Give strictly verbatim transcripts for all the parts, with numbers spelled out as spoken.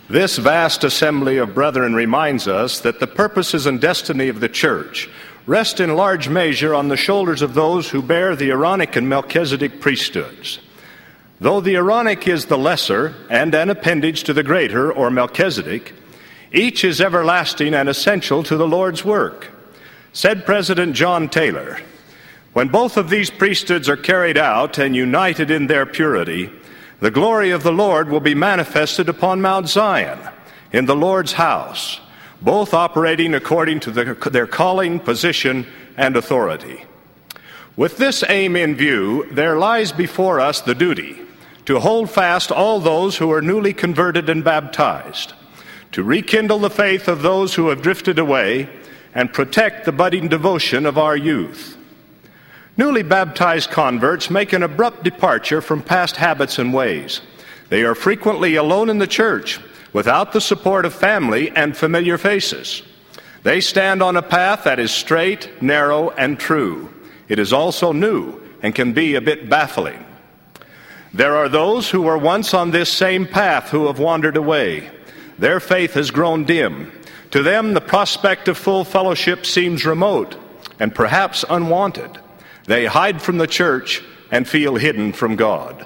This vast assembly of brethren reminds us that the purposes and destiny of the church rest in large measure on the shoulders of those who bear the Aaronic and Melchizedek priesthoods. Though the Aaronic is the lesser and an appendage to the greater, or Melchizedek, each is everlasting and essential to the Lord's work. Said President John Taylor, "When both of these priesthoods are carried out and united in their purity, the glory of the Lord will be manifested upon Mount Zion, in the Lord's house, both operating according to the, their calling, position, and authority." With this aim in view, there lies before us the duty to hold fast all those who are newly converted and baptized, to rekindle the faith of those who have drifted away, and protect the budding devotion of our youth. Newly baptized converts make an abrupt departure from past habits and ways. They are frequently alone in the church, without the support of family and familiar faces. They stand on a path that is straight, narrow, and true. It is also new and can be a bit baffling. There are those who were once on this same path who have wandered away. Their faith has grown dim. To them, the prospect of full fellowship seems remote and perhaps unwanted. They hide from the church and feel hidden from God.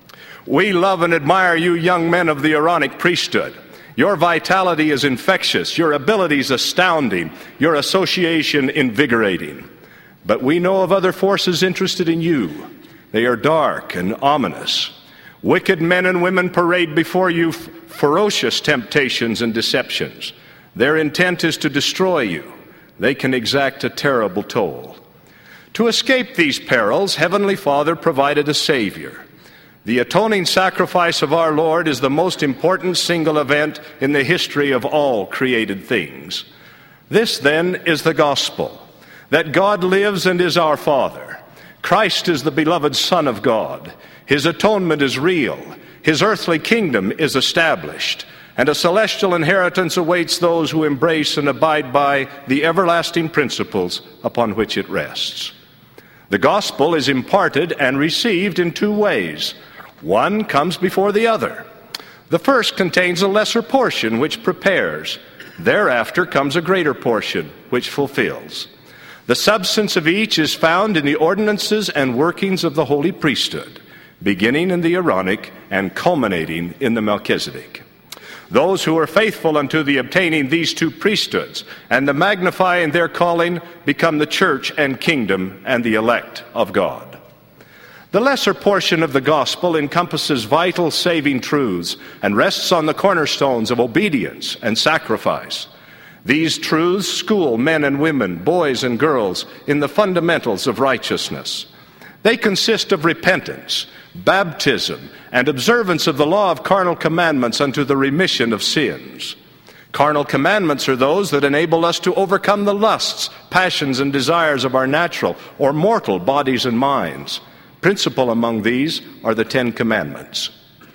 We love and admire you young men of the Aaronic priesthood. Your vitality is infectious, your abilities astounding, your association invigorating. But we know of other forces interested in you. They are dark and ominous. Wicked men and women parade before you f- ferocious temptations and deceptions. Their intent is to destroy you. They can exact a terrible toll. To escape these perils, Heavenly Father provided a Savior. The atoning sacrifice of our Lord is the most important single event in the history of all created things. This, then, is the gospel, that God lives and is our Father. Christ is the beloved Son of God. His atonement is real. His earthly kingdom is established. And a celestial inheritance awaits those who embrace and abide by the everlasting principles upon which it rests. The gospel is imparted and received in two ways. One comes before the other. The first contains a lesser portion which prepares. Thereafter comes a greater portion which fulfills. The substance of each is found in the ordinances and workings of the holy priesthood, beginning in the Aaronic and culminating in the Melchizedek. Those who are faithful unto the obtaining these two priesthoods and the magnifying their calling become the church and kingdom and the elect of God. The lesser portion of the gospel encompasses vital saving truths and rests on the cornerstones of obedience and sacrifice. These truths school men and women, boys and girls, in the fundamentals of righteousness. They consist of repentance, baptism, and observance of the law of carnal commandments unto the remission of sins. Carnal commandments are those that enable us to overcome the lusts, passions, and desires of our natural or mortal bodies and minds. Principal among these are the Ten Commandments.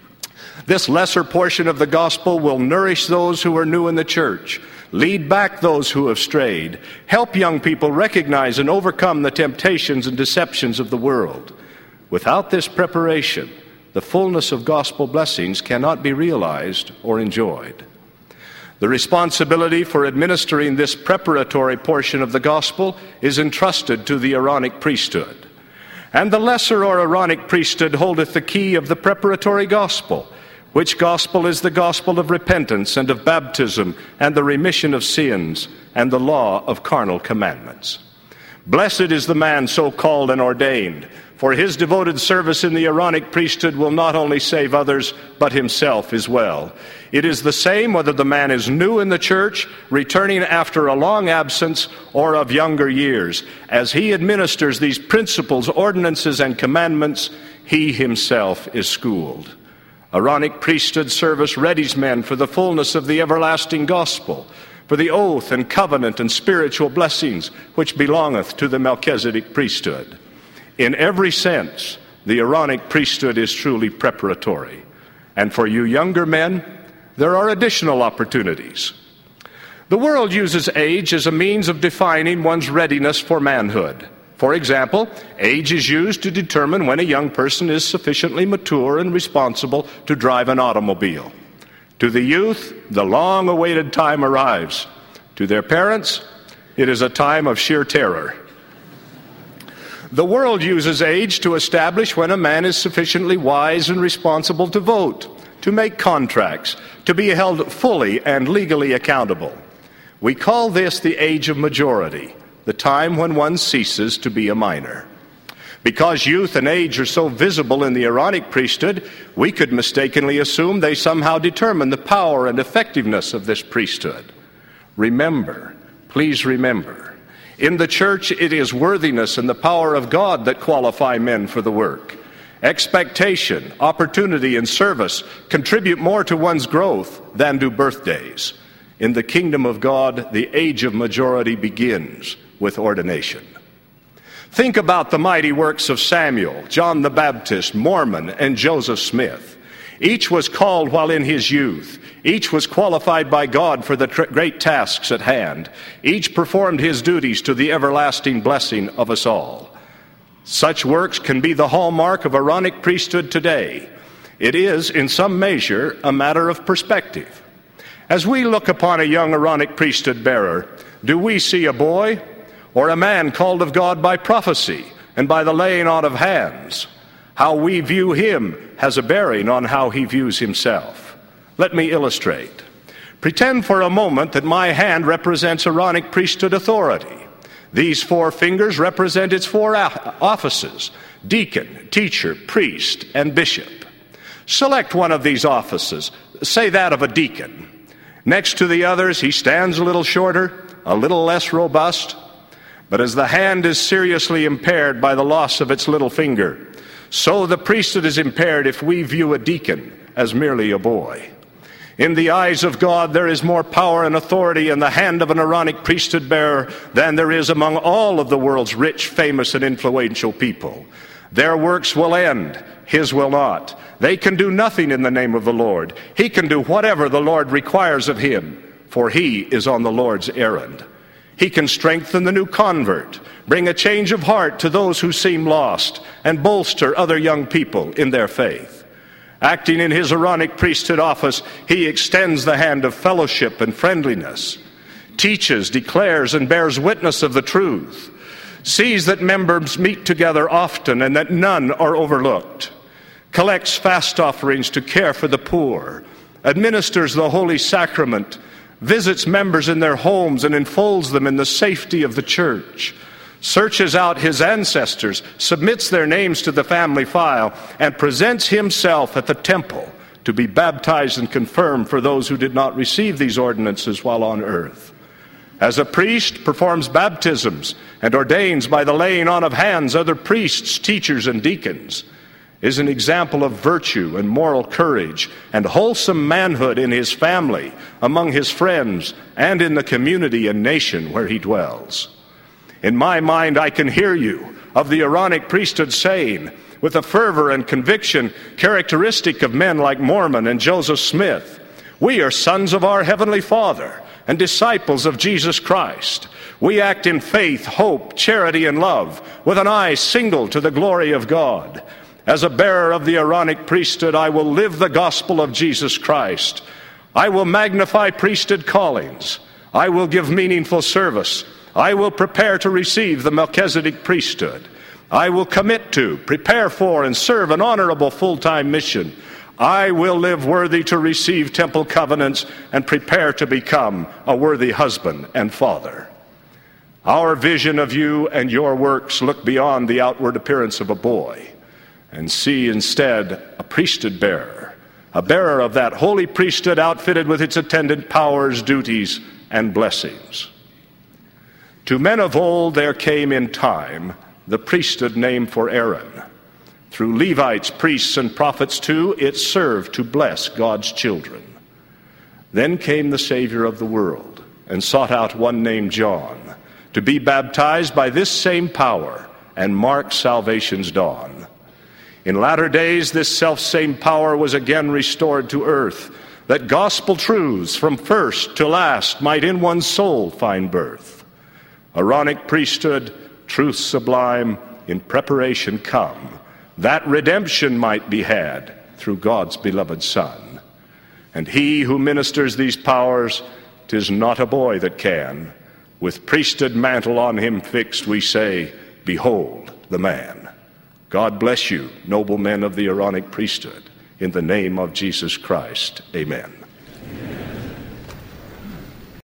This lesser portion of the gospel will nourish those who are new in the church, lead back those who have strayed, help young people recognize and overcome the temptations and deceptions of the world. Without this preparation, the fullness of gospel blessings cannot be realized or enjoyed. The responsibility for administering this preparatory portion of the gospel is entrusted to the Aaronic priesthood. And the lesser or Aaronic priesthood holdeth the key of the preparatory gospel, which gospel is the gospel of repentance and of baptism and the remission of sins and the law of carnal commandments. Blessed is the man so called and ordained, for his devoted service in the Aaronic priesthood will not only save others, but himself as well. It is the same whether the man is new in the church, returning after a long absence, or of younger years. As he administers these principles, ordinances, and commandments, he himself is schooled. Aaronic priesthood service readies men for the fullness of the everlasting gospel, for the oath and covenant and spiritual blessings which belongeth to the Melchizedek priesthood. In every sense, the Aaronic priesthood is truly preparatory. And for you younger men, there are additional opportunities. The world uses age as a means of defining one's readiness for manhood. For example, age is used to determine when a young person is sufficiently mature and responsible to drive an automobile. To the youth, the long-awaited time arrives. To their parents, it is a time of sheer terror. The world uses age to establish when a man is sufficiently wise and responsible to vote, to make contracts, to be held fully and legally accountable. We call this the age of majority, the time when one ceases to be a minor. Because youth and age are so visible in the Aaronic priesthood, we could mistakenly assume they somehow determine the power and effectiveness of this priesthood. Remember, please remember, in the church it is worthiness and the power of God that qualify men for the work. Expectation, opportunity, and service contribute more to one's growth than do birthdays. In the kingdom of God, the age of majority begins with ordination. Think about the mighty works of Samuel, John the Baptist, Mormon, and Joseph Smith. Each was called while in his youth. Each was qualified by God for the tr- great tasks at hand. Each performed his duties to the everlasting blessing of us all. Such works can be the hallmark of Aaronic priesthood today. It is, in some measure, a matter of perspective. As we look upon a young Aaronic priesthood bearer, do we see a boy or a man called of God by prophecy and by the laying on of hands? How we view him has a bearing on how he views himself. Let me illustrate. Pretend for a moment that my hand represents Aaronic priesthood authority. These four fingers represent its four offices: deacon, teacher, priest, and bishop. Select one of these offices, say that of a deacon. Next to the others, he stands a little shorter, a little less robust. But as the hand is seriously impaired by the loss of its little finger, so the priesthood is impaired if we view a deacon as merely a boy. In the eyes of God, there is more power and authority in the hand of an Aaronic priesthood bearer than there is among all of the world's rich, famous, and influential people. Their works will end, his will not. They can do nothing in the name of the Lord. He can do whatever the Lord requires of him, for he is on the Lord's errand. He can strengthen the new convert, bring a change of heart to those who seem lost, and bolster other young people in their faith. Acting in his Aaronic priesthood office, he extends the hand of fellowship and friendliness, teaches, declares, and bears witness of the truth, sees that members meet together often and that none are overlooked, collects fast offerings to care for the poor, administers the Holy Sacrament, visits members in their homes and enfolds them in the safety of the church, searches out his ancestors, submits their names to the family file, and presents himself at the temple to be baptized and confirmed for those who did not receive these ordinances while on earth. As a priest, performs baptisms and ordains by the laying on of hands other priests, teachers, and deacons, is an example of virtue and moral courage and wholesome manhood in his family, among his friends, and in the community and nation where he dwells. In my mind, I can hear you of the Aaronic priesthood saying, with a fervor and conviction characteristic of men like Mormon and Joseph Smith, "We are sons of our Heavenly Father and disciples of Jesus Christ. We act in faith, hope, charity, and love, with an eye single to the glory of God. As a bearer of the Aaronic priesthood, I will live the gospel of Jesus Christ. I will magnify priesthood callings. I will give meaningful service. I will prepare to receive the Melchizedek priesthood. I will commit to, prepare for, and serve an honorable full-time mission. I will live worthy to receive temple covenants and prepare to become a worthy husband and father." Our vision of you and your works look beyond the outward appearance of a boy and see instead a priesthood bearer, a bearer of that holy priesthood outfitted with its attendant powers, duties, and blessings. To men of old there came in time the priesthood named for Aaron. Through Levites, priests, and prophets too, it served to bless God's children. Then came the Savior of the world and sought out one named John to be baptized by this same power and mark salvation's dawn. In latter days, this self-same power was again restored to earth, that gospel truths from first to last might in one's soul find birth. Aaronic priesthood, truth sublime, in preparation come, that redemption might be had through God's beloved Son. And he who ministers these powers, 'tis not a boy that can. With priesthood mantle on him fixed, we say, behold the man. God bless you, noble men of the Aaronic priesthood. In the name of Jesus Christ, amen.